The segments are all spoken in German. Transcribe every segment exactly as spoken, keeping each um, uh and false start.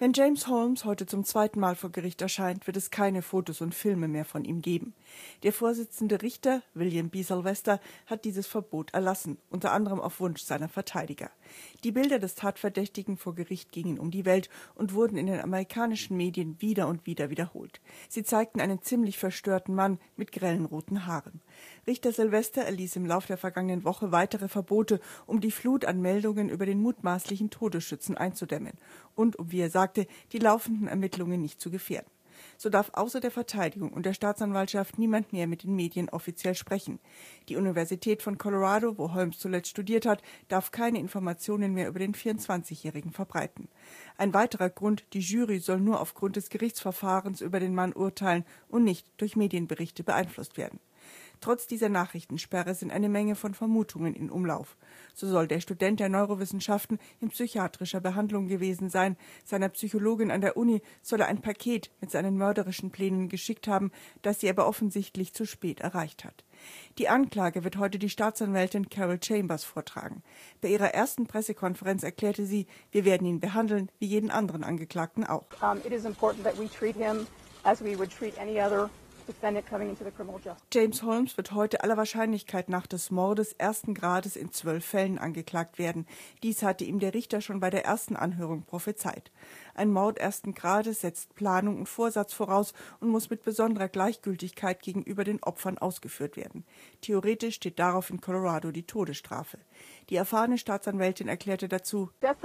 Wenn James Holmes heute zum zweiten Mal vor Gericht erscheint, wird es keine Fotos und Filme mehr von ihm geben. Der Vorsitzende Richter, William B. Sylvester, hat dieses Verbot erlassen, unter anderem auf Wunsch seiner Verteidiger. Die Bilder des Tatverdächtigen vor Gericht gingen um die Welt und wurden in den amerikanischen Medien wieder und wieder wiederholt. Sie zeigten einen ziemlich verstörten Mann mit grellen roten Haaren. Richter Sylvester erließ im Lauf der vergangenen Woche weitere Verbote, um die Flut an Meldungen über den mutmaßlichen Todesschützen einzudämmen und, um, wie er sagte, die laufenden Ermittlungen nicht zu gefährden. So darf außer der Verteidigung und der Staatsanwaltschaft niemand mehr mit den Medien offiziell sprechen. Die Universität von Colorado, wo Holmes zuletzt studiert hat, darf keine Informationen mehr über den vierundzwanzigjährigen verbreiten. Ein weiterer Grund: Die Jury soll nur aufgrund des Gerichtsverfahrens über den Mann urteilen und nicht durch Medienberichte beeinflusst werden. Trotz dieser Nachrichtensperre sind eine Menge von Vermutungen in Umlauf. So soll der Student der Neurowissenschaften in psychiatrischer Behandlung gewesen sein. Seiner Psychologin an der Uni soll er ein Paket mit seinen mörderischen Plänen geschickt haben, das sie aber offensichtlich zu spät erreicht hat. Die Anklage wird heute die Staatsanwältin Carol Chambers vortragen. Bei ihrer ersten Pressekonferenz erklärte sie, wir werden ihn behandeln wie jeden anderen Angeklagten auch. Um, it is important that we treat him as we would treat any other defendant coming into the criminal justice. James Holmes wird heute aller Wahrscheinlichkeit nach des Mordes ersten Grades in zwölf Fällen angeklagt werden. Dies hatte ihm der Richter schon bei der ersten Anhörung prophezeit. Ein Mord ersten Grades setzt Planung und Vorsatz voraus und muss mit besonderer Gleichgültigkeit gegenüber den Opfern ausgeführt werden. Theoretisch steht darauf in Colorado die Todesstrafe. Die erfahrene Staatsanwältin erklärte dazu,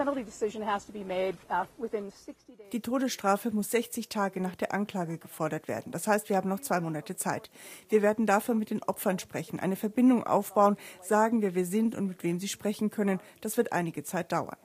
die Todesstrafe muss sechzig Tage nach der Anklage gefordert werden. Das heißt, wir haben noch zwei Monate Zeit. Wir werden dafür mit den Opfern sprechen, eine Verbindung aufbauen, sagen, wer wir sind und mit wem sie sprechen können. Das wird einige Zeit dauern.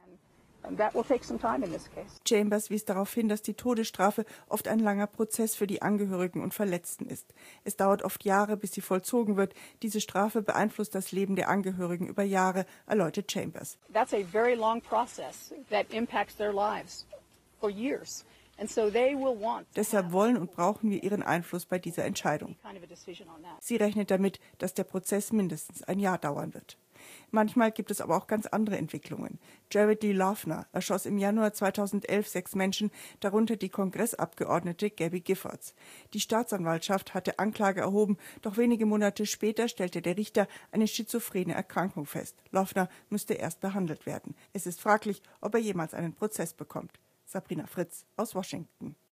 Chambers wies darauf hin, dass die Todesstrafe oft ein langer Prozess für die Angehörigen und Verletzten ist. Es dauert oft Jahre, bis sie vollzogen wird. Diese Strafe beeinflusst das Leben der Angehörigen über Jahre, erläutert Chambers. That's a very long process that impacts their lives for years. And so they will want Deshalb wollen und brauchen wir Ihren Einfluss bei dieser Entscheidung. Sie rechnet damit, dass der Prozess mindestens ein Jahr dauern wird. Manchmal gibt es aber auch ganz andere Entwicklungen. Jared Lee Loughner erschoss im Januar zweitausendelf sechs Menschen, darunter die Kongressabgeordnete Gabby Giffords. Die Staatsanwaltschaft hatte Anklage erhoben, doch wenige Monate später stellte der Richter eine schizophrene Erkrankung fest. Loughner müsste erst behandelt werden. Es ist fraglich, ob er jemals einen Prozess bekommt. Sabrina Fritz aus Washington.